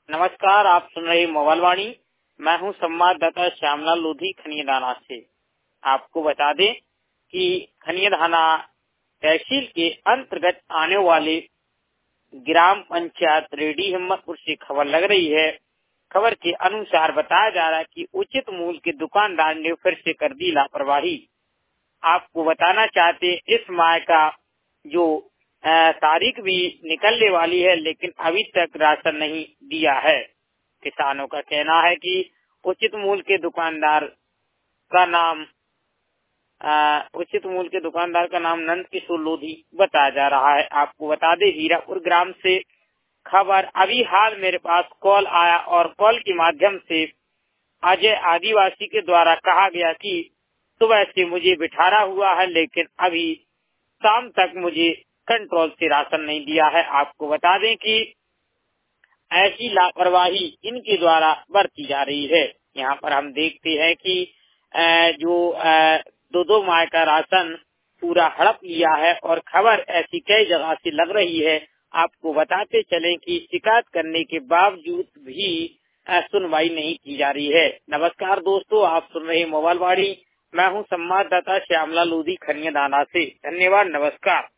नमस्कार, आप सुन रहे मोबाइल वाणी। मैं हूं संवाददाता श्यामलाल लोधी खनियादाना से। आपको बता दें कि खनियादाना तहसील के अंतर्गत आने वाले ग्राम पंचायत रेडी हिम्मतपुर से खबर लग रही है। खबर के अनुसार बताया जा रहा है कि उचित मूल्य के दुकानदार ने फिर से कर दी लापरवाही। आपको बताना चाहते हैं, इस माह का जो तारीख भी निकलने वाली है, लेकिन अभी तक राशन नहीं दिया है। किसानों का कहना है कि उचित मूल्य के दुकानदार का नाम नंद किशोर लोधी बताया जा रहा है। आपको बता दें, हीरापुर ग्राम से खबर अभी हाल मेरे पास कॉल आया और कॉल के माध्यम से अजय आदिवासी के द्वारा कहा गया कि सुबह से मुझे बिठारा हुआ है, लेकिन अभी शाम तक मुझे कंट्रोल से राशन नहीं दिया है। आपको बता दें कि ऐसी लापरवाही इनके द्वारा बरती जा रही है। यहाँ पर हम देखते हैं कि जो 2-2 माह का राशन पूरा हड़प लिया है और खबर ऐसी कई जगह से लग रही है। आपको बताते चलें कि शिकायत करने के बावजूद भी सुनवाई नहीं की जा रही है। नमस्कार दोस्तों, आप सुन रहे मोबाइल वाणी। मैं हूं संवाददाता श्यामलाल लोधी खनियादाना से। धन्यवाद, नमस्कार।